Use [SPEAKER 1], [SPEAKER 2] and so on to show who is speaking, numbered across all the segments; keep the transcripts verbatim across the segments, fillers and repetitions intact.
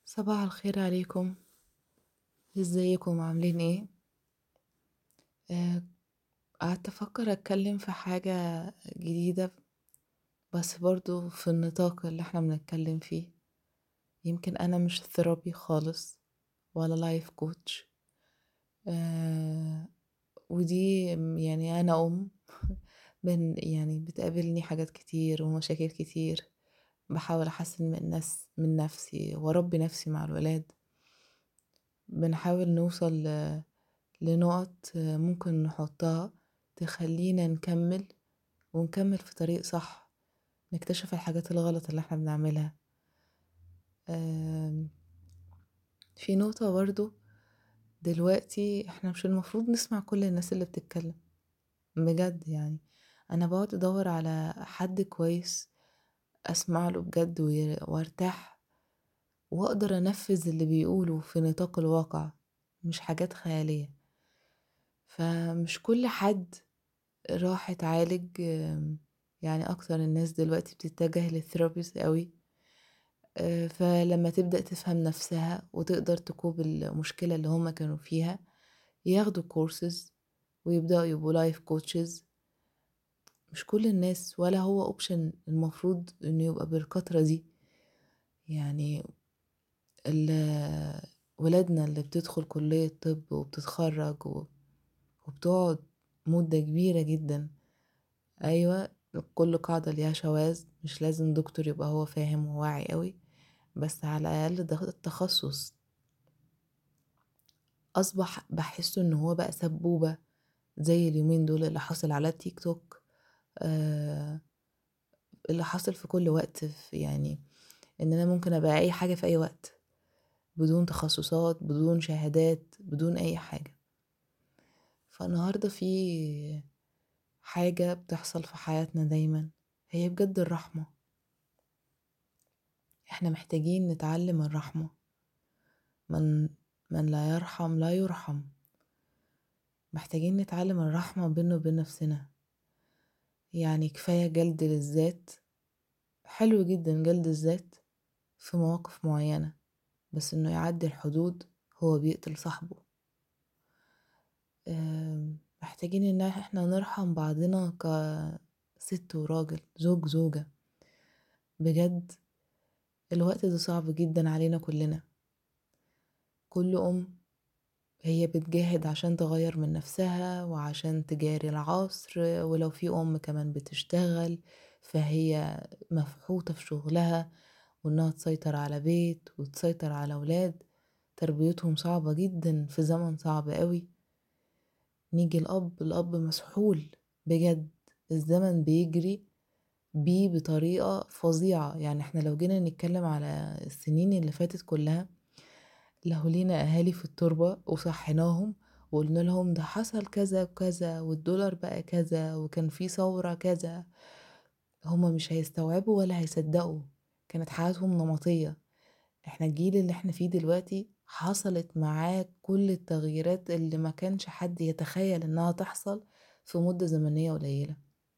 [SPEAKER 1] صباح الخير عليكم. ازيكم عاملين ايه؟ آه، قعدت افكر اتكلم في حاجة جديدة، بس برضو في النطاق اللي احنا بنتكلم فيه. يمكن انا مش ثيرابي خالص ولا لايف كوتش. آه ودي يعني انا ام من يعني بتقابلني حاجات كتير ومشاكل كتير. بحاول احسن من الناس من نفسي واربي نفسي مع الولاد. بنحاول نوصل لنقط ممكن نحطها تخلينا نكمل ونكمل في طريق صح، نكتشف الحاجات الغلط اللي احنا بنعملها. آم، في نقطة برضو، دلوقتي احنا مش المفروض نسمع كل الناس اللي بتتكلم بجد. يعني انا بقعد ادور على حد كويس اسمع له بجد وي- وارتاح واقدر انفذ اللي بيقوله في نطاق الواقع، مش حاجات خيالية. فمش كل حد راح اتعالج. آم، يعني اكتر الناس دلوقتي بتتجه للثيرابيست قوي. آه، فلما تبدأ تفهم نفسها وتقدر تكوب المشكلة اللي هما كانوا فيها، ياخدوا كورسز ويبدأوا يبقوا لايف كوتشز. مش كل الناس ولا هو اوبشن المفروض انه يبقى بالكترة دي. يعني ال- ولادنا اللي بتدخل كلية طب وبتتخرج و- وبتقعد مدة كبيرة جدا. ايوه، كل قاعدة ليها شواذ، مش لازم دكتور يبقى هو فاهم وواعي قوي، بس على الاقل ده التخصص. اصبح بحسه ان هو بقى سبوبة زي اليومين دول اللي حاصل على التيك توك. آه اللي حاصل في كل وقت، في يعني ان انا ممكن ابقى اي حاجة في اي وقت، بدون تخصصات بدون شهادات بدون اي حاجة. فالنهاردة في حاجة بتحصل في حياتنا دايما، هي بجد الرحمة. احنا محتاجين نتعلم الرحمة. من من لا يرحم لا يرحم. محتاجين نتعلم الرحمة بيننا وبين نفسنا. يعني كفاية جلد للذات، حلو جدا جلد الذات في مواقف معينة، بس انه يعدي الحدود هو بيقتل صاحبه. آم، محتاجين ان احنا نرحم بعضنا كست وراجل، زوج زوجة. بجد الوقت ده صعب جدا علينا كلنا. كل ام هي بتجاهد عشان تغير من نفسها وعشان تجاري العصر، ولو في ام كمان بتشتغل فهي مفحوطة في شغلها، وانها تسيطر على بيت وتسيطر على اولاد تربيتهم صعبة جدا في زمن صعب قوي. نيجي الاب الاب مسحول بجد. الزمن بيجري بيه بطريقة فظيعة. يعني احنا لو جينا نتكلم على السنين اللي فاتت كلها، لو لينا اهالي في التربة وصحيناهم وقلنا لهم ده حصل كذا وكذا والدولار بقى كذا وكان في ثورة كذا، هما مش هيستوعبوا ولا هيصدقوا. كانت حياتهم نمطية. احنا الجيل اللي احنا فيه دلوقتي حصلت معاه كل التغييرات اللي ما كانش حد يتخيل انها تحصل في مدة زمنية قليلة.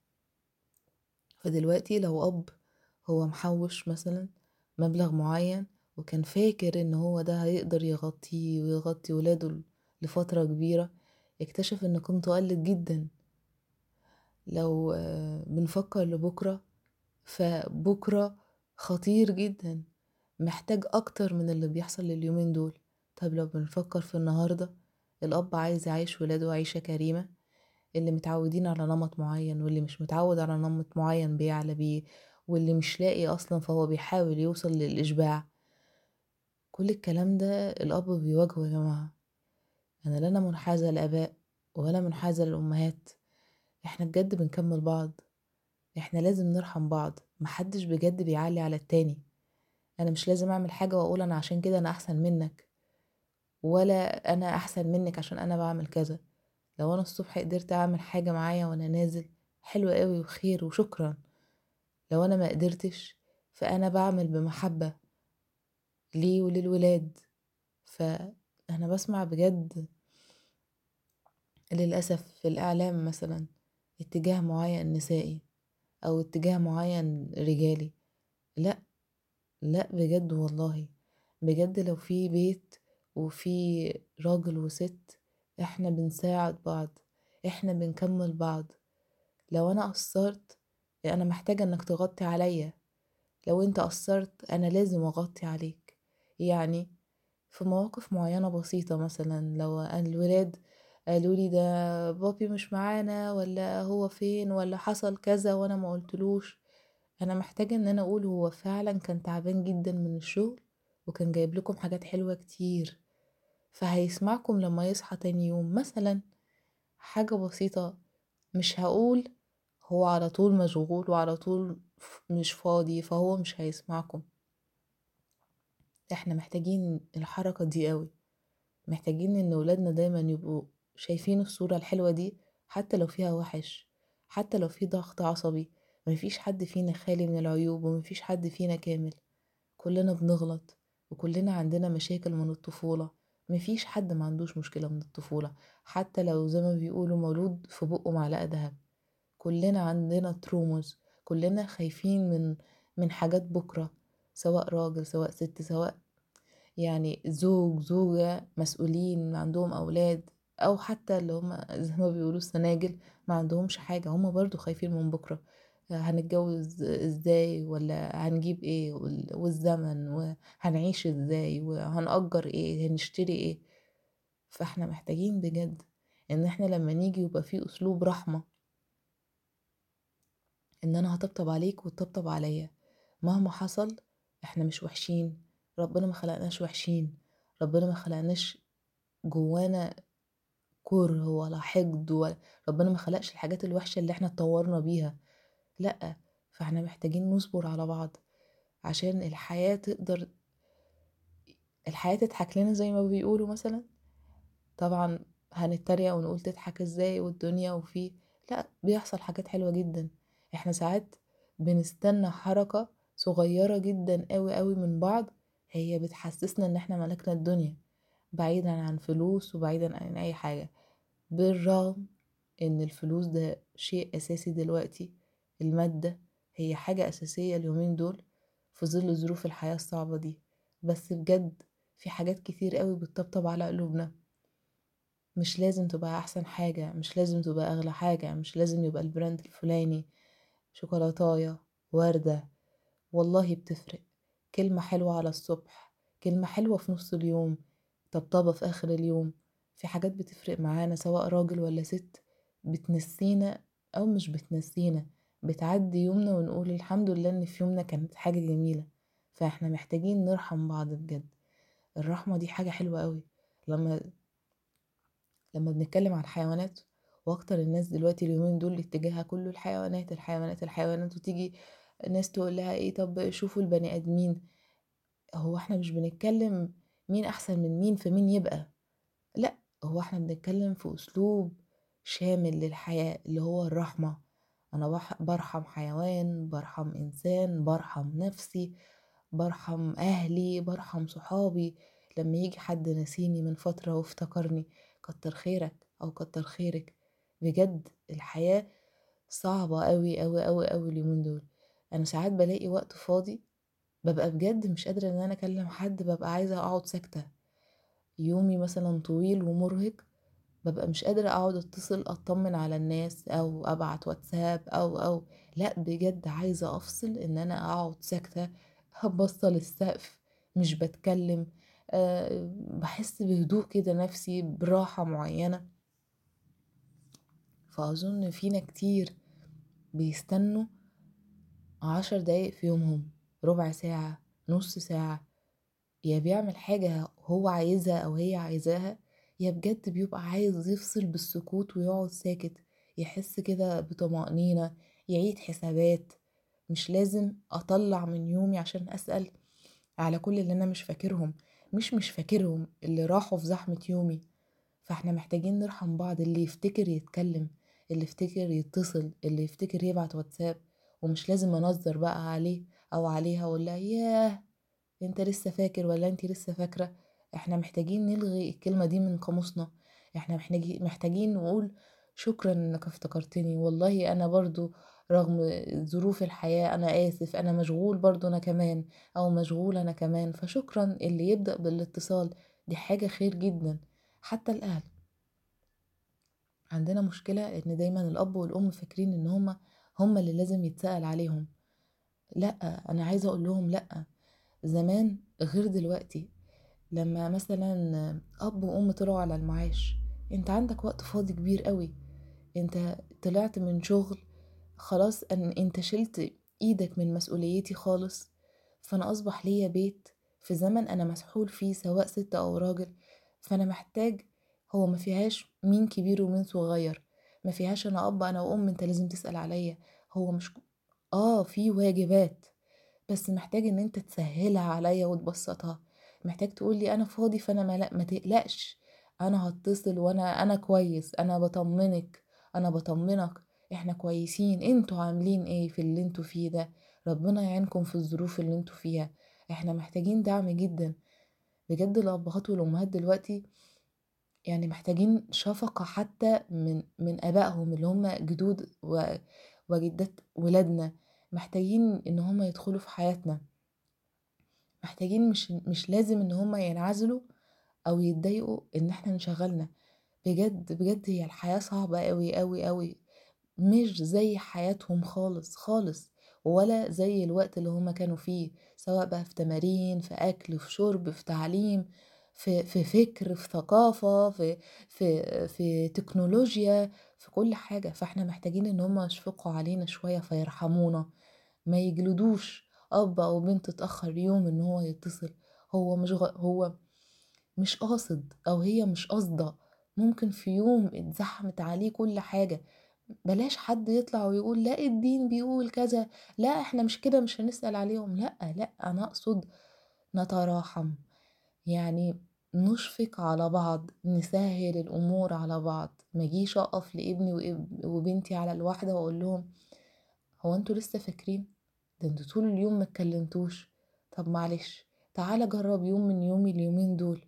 [SPEAKER 1] فدلوقتي لو اب هو محوش مثلا مبلغ معين وكان فاكر ان هو ده هيقدر يغطيه ويغطي ولاده لفترة كبيرة، اكتشف ان قيمته قلت جدا. لو آه، بنفكر لبكرة، فبكرة خطير جدا، محتاج اكتر من اللي بيحصل لليومين دول. طب لو بنفكر في النهاردة، الاب عايز يعيش ولاده عيشة كريمة، اللي متعودين على نمط معين واللي مش متعود على نمط معين بيعلى بيه، واللي مش لاقي اصلا فهو بيحاول يوصل للاشباع. كل الكلام ده الاب بيواجهه يا جماعة. انا لا انا منحازة للاباء ولا منحازة للامهات. احنا بجد بنكمل بعض. احنا لازم نرحم بعض. محدش بجد بيعلي على التاني. انا مش لازم اعمل حاجة واقول انا عشان كده انا احسن منك، ولا انا احسن منك عشان انا بعمل كذا. لو انا الصبح قدرت اعمل حاجة معايا وانا نازل، حلو قوي وخير وشكرا. لو انا ما قدرتش فانا بعمل بمحبة ليه وللولاد. فانا بسمع بجد للأسف في الاعلام مثلا اتجاه معين نسائي او اتجاه معين رجالي. لا، لا بجد والله، بجد لو في بيت وفي راجل وست، إحنا بنساعد بعض، إحنا بنكمّل بعض. لو أنا قصّرت أنا محتاجة إنك تغطّي عليَّ، لو أنت قصّرت أنا لازم أغطّي عليك. يعني في مواقف معيّنة بسيطة مثلًا لو الولاد قالوا لي ده بابي مش معانا والّا هو فين والّا حصل كذا وأنا ما قُلتلوش، أنا محتاجة إن أنا أقول هو فعلًا كان تعبان جدًا من الشغل وكان جايب لكم حاجات حلوة كتير، فهيسمعكم لمّا يصحى تاني يوم. مثلًا حاجة بسيطة، مش هاقول هو على طول مشغول وعلى طول ف مش فاضي فهو مش هيسمعكم. إحنا محتاجين الحركة دي أوي، محتاجين إن ولادنا دايمًا يبقوا شايفين الصورة الحلوة دي حتى لو فيها وِحِش، حتى لو في ضغط عصبي. ما فيش حد فينا خالي من العيوب وما فيش حد فينا كامل، كلنا بنغلط وكلنا عندنا مشاكل من الطفولة. ما فيش حد ما عندوش مشكلة من الطفولة، حتى لو زي ما بيقولوا مولود في بُقّه معلقة دهب. كلنا عندنا traumas، كلنا خايفين من من حاجات بُكرة، سواء راجل سواء ست سواء يعني زوج، زوجة، مسؤولين عندهم أولاد، أو حتى اللي هُم زي ما بيقولوا السناجل ما عندهمش حاجة، هُم برضه خايفين من بُكرة، هنتجوز إزاي والّا هنجيب إيه وال والزمن وهنعيش إزاي وهنأجر إيه، هنشتري إيه. فإحنا محتاجين بجد إن إحنا لمّا نيجي يبقى في أسلوب رحمة، إن أنا هاطبطب عليك وتطبطب عليَّ. مهما حصل إحنا مش وحشين، ربنا ما خلقناش وحشين، ربنا ما خلقناش جوانا كره ولا حقد ولا ربنا ما خلقش الحاجات الوحشة اللي احنا اتطورنا بيها، لأ. فاحنا محتاجين نصبر على بعض عشان الحياة تقدر الحياة تضحك لنا زي ما بيقولوا مثلا. طبعا هنتريق ونقول تضحك ازاي والدنيا وفي، لأ، بيحصل حاجات حلوة جدا. احنا ساعات بنستنى حركة صغيرة جدا قوي قوي من بعض، هي بتحسسنا ان احنا ملكنا الدنيا، بعيدا عن فلوس وبعيدا عن اي حاجة. بالرغم ان الفلوس ده شيء اساسي دلوقتي، المادة هي حاجة اساسية اليومين دول في ظل ظروف الحياة الصعبة دي. بس بجد في حاجات كتير قوي بتطبطب على قلوبنا. مش لازم تبقى احسن حاجة، مش لازم تبقى اغلى حاجة، مش لازم يبقى البراند الفلاني، شوكولاتاية، وردة. والله بتفرق كلمة حلوة على الصبح، كلمة حلوة في نص اليوم، طبطبة في آخر اليوم. في حاجات بتفرق معانا سواء راجل ولا ست، بتنسينا أو مش بتنسينا، بتعدي يومنا ونقول الحمد لله إن في يومنا كانت حاجة جميلة. فإحنا محتاجين نرحم بعض بجد. الرحمة دي حاجة حلوة قوي. لما لما بنتكلم عن الحيوانات، واكتر الناس دلوقتي اليومين دول اتجاهها كله الحيوانات الحيوانات الحيوانات، وتيجي ناس تقول لها ايه طب شوفوا البني ادمين. هو احنا مش بنتكلم مين احسن من مين في مين يبقى، لا، هو احنا بنتكلم في اسلوب شامل للحياة اللي هو الرحمة. انا بح- برحم حيوان، برحم انسان، برحم نفسي، برحم اهلي، برحم صحابي. لما يجي حد نسيني من فترة وافتكرني، كتر خيرك او كتر خيرك. بجد الحياة صعبة قوي قوي قوي قوي اليومين دول. انا ساعات بلاقي وقت فاضي ببقى بجد مش قادرة ان انا اكلم حد، ببقى عايزة اقعد ساكتة. يومي مثلا طويل ومرهق، ببقى مش قادرة اقعد اتصل اطمن على الناس او ابعت واتساب او او لا، بجد عايزة افصل ان انا اقعد ساكتة، هبصل السقف، مش بتكلم. أه بحس بهدوء كده نفسي براحة معينة. فاظن فينا كتير بيستنوا عشر دقايق في يومهم، ربع ساعة، نص ساعة، يا بيعمل حاجة هو عايزها أو هي عايزاها، يا بجد بيبقى عايز يفصل بالسكوت ويقعد ساكت، يحس كده بطمأنينة، يعيد حسابات. مش لازم أطلع من يومي عشان أسأل على كل اللي أنا مش فاكرهم، مش مش فاكرهم اللي راحوا في زحمة يومي. فاحنا محتاجين نرحم بعض، اللي يفتكر يتكلم، اللي يفتكر يتصل، اللي يفتكر يبعت واتساب. ومش لازم انظر بقى عليه او عليها ولا ياه انت لسه فاكر ولا انت لسه فاكرة. احنا محتاجين نلغي الكلمة دي من قاموسنا. احنا محتاجين محتاجين نقول شكرا انك افتكرتني، والله انا برضو رغم ظروف الحياة أنا آسف، أنا مشغول برضه أنا كمان، أو مشغول أنا كمان، فشكرًا اللي يبدأ بالاتصال، دي حاجة خير جدًا. حتى الأهل، عندنا مشكلة إن دايمًا الأب والأم فاكرين إن هُم هُم اللي لازم يتسأل عليهم، لأ، أنا عايزة أقول لهم لأ، زمان غير دلوقتي. لما مثلا أب وأم طلعوا على المعاش، أنت عندك وقت فاضي كبير قوي، أنت طلعت من شغل خلاص، أن أنت شلت إيدك من مسؤوليتي خالص، فأنا أصبح ليا بيت في زمن أنا مسحول فيه سواء ست أو راجل، فأنا محتاج، هو ما فيهاش مين كبير ومين صغير، ما فيهاش أنا أب أنا وأم أنت لازم تسأل عليا، هو مش آه في واجبات، بس محتاج ان انت تسهلها عليا وتبسطها، محتاج تقولي انا فاضي فانا ما, لا ما تقلقش، انا هتصل وانا انا كويس، انا بطمنك، انا بطمنك، احنا كويسين، انتوا عاملين ايه في اللي انتوا فيه ده، ربنا يعينكم في الظروف اللي انتوا فيها، احنا محتاجين دعم جدا. بجد الابهات والامهات دلوقتي يعني محتاجين شفقة حتى من من ابائهم اللي هم جدود و- وجدات ولادنا، محتاجين ان هم يدخلوا في حياتنا، محتاجين، مش مش لازم ان هما ينعزلوا او يتضايقوا ان احنا انشغلنا، بجد بجد هي الحياة صعبة قوي قوي قوي، مش زي حياتهم خالص خالص، ولا زي الوقت اللي هما كانوا فيه، سواء بقى في تمارين، في اكل، في شرب، في تعليم، في في فكر، في ثقافة، في في في تكنولوجيا، في كل حاجة. فاحنا محتاجين ان هما يشفقوا علينا شوية فيرحمونا، ما يجلدوش اب او بنت اتاخر يوم ان هو يتصل، هو مش غ... هو مش قاصد او هي مش قاصده، ممكن في يوم اتزحمت عليه كل حاجه، بلاش حد يطلع ويقول لا الدين بيقول كذا، لا احنا مش كده مش هنسأل عليهم، لا لا، انا اقصد نتراحم، يعني نشفق على بعض، نسهل الامور على بعض، ما اجيش اقف لابني وإب- وبنتي على الواحده واقول لهم هو انتوا لسه فاكرين، ده انتوا طول اليوم ما اتكلمتوش، طب معلش تعالى جرب يوم من يومي اليومين دول،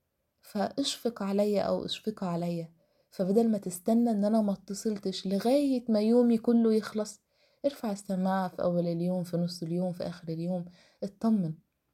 [SPEAKER 1] فاشفق عليا او اشفق عليا، فبدل ما تستنى ان انا ما اتصلتش لغاية ما يومي كله يخلص، ارفع السماعة في اول اليوم، في نص اليوم، في اخر اليوم، اطمن.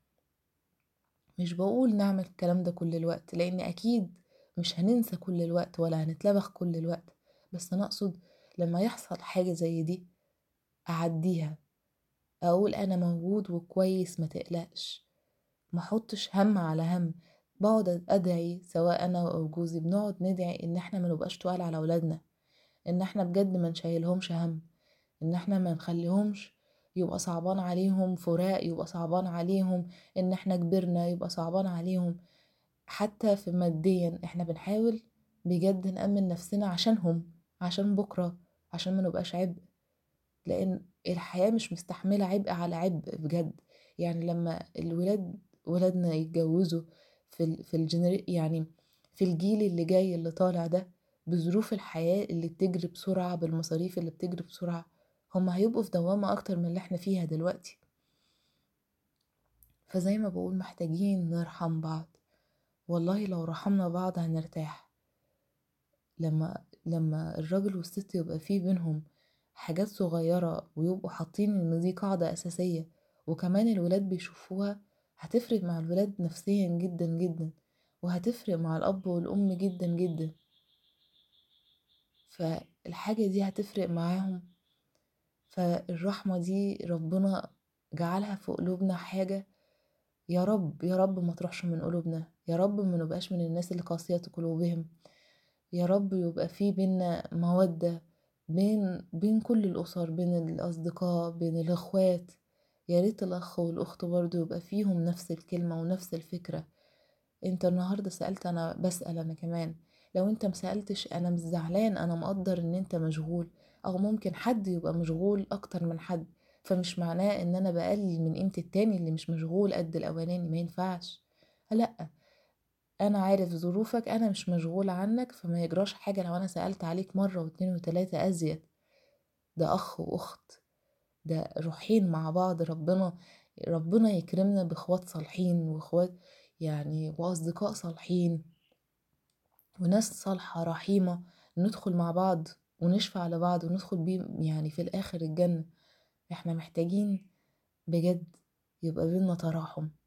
[SPEAKER 1] مش بقول نعمل الكلام ده كل الوقت لان اكيد مش هننسى كل الوقت ولا هنتلبخ كل الوقت، بس انا اقصد لما يحصل حاجة زي دي اعديها، اقول انا موجود وكويس ما تقلقش، ما احطش هم على هم، بقعد ادعي سواء انا او جوزي بنقعد ندعي ان احنا ما نبقاش تقال على اولادنا، ان احنا بجد ما نشيلهمش هم، ان احنا ما نخليهمش يبقى صعبان عليهم فراق، يبقى صعبان عليهم ان احنا كبرنا، يبقى صعبان عليهم حتى في ماديا، احنا بنحاول بجد نأمن نفسنا عشانهم، عشان بكرة، عشان ما نبقاش عبء، لان الحياة مش مستحملة عبء على عبء بجد. يعني لما الولاد ولادنا يتجوزوا في ال في الجنر يعني في الجيل اللي جاي اللي طالع ده، بظروف الحياة اللي بتجري بسرعة، بالمصاريف اللي بتجري بسرعة، هما هيبقوا في دوامة اكتر من اللي احنا فيها دلوقتي. فزي ما بقول محتاجين نرحم بعض، والله لو رحمنا بعض هنرتاح، لما لما الراجل والست يبقى فيه بينهم حاجات صغيرة ويبقوا حاطين ان دي قاعدة اساسية، وكمان الولاد بيشوفوها، هتفرق مع الولاد نفسيا جدا جدا، وهتفرق مع الاب والام جدا جدا، فالحاجة دي هتفرق معاهم. فالرحمة دي ربنا جعلها في قلوبنا حاجة، يا رب يا رب ما تروحش من قلوبنا، يا رب ما نبقاش من الناس اللي قاسية قلوبهم، يا رب يبقى في بينا مودة بين بين كل الأسر، بين الأصدقاء، بين الأخوات، يا ريت الأخ والأخت برضو يبقى فيهم نفس الكلمة ونفس الفكرة. انت النهاردة سألت، أنا بسأل أنا كمان، لو انت مسألتش أنا مش زعلان، أنا مقدر ان انت مشغول، أو ممكن حد يبقى مشغول أكتر من حد، فمش معناه ان انا بقلل من قيمة التاني اللي مش مشغول قد الأولاني، ما ينفعش، لأ، انا عارف ظروفك، انا مش مشغولة عنك، فما يجراش حاجة لو انا سألت عليك مرة واتنين وتلاتة ازيد، ده اخ واخت، ده روحين مع بعض، ربنا ربنا يكرمنا باخوات صالحين، واخوات يعني واصدقاء صالحين، وناس صالحة رحيمة، ندخل مع بعض ونشفع لبعض وندخل بيه يعني في الآخر الجنة. احنا محتاجين بجد يبقى بينا تراحم،